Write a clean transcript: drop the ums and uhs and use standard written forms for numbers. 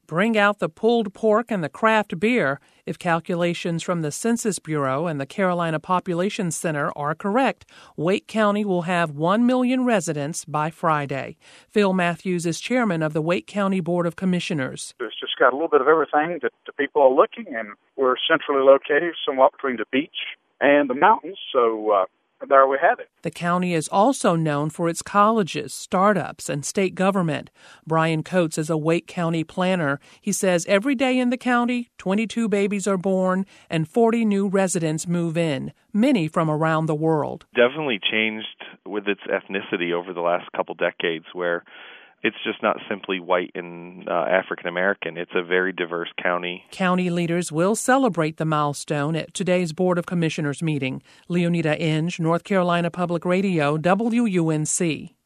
Bring out the pulled pork and the craft beer. If calculations from the Census Bureau and the Carolina Population Center are correct, Wake County will have 1 million residents by Friday. Phil Matthews is chairman of the Wake County Board of Commissioners. It's just got a little bit of everything that the people are looking, and we're centrally located, somewhat between the beach and the mountains, so there we have it. The county is also known for its colleges, startups, and state government. Brian Coates is a Wake County planner. He says every day in the county, 22 babies are born and 40 new residents move in, many from around the world. Definitely changed with its ethnicity over the last couple decades, where it's just not simply white and African American. It's a very diverse county. County leaders will celebrate the milestone at today's Board of Commissioners meeting. Leonida Inge, North Carolina Public Radio, WUNC.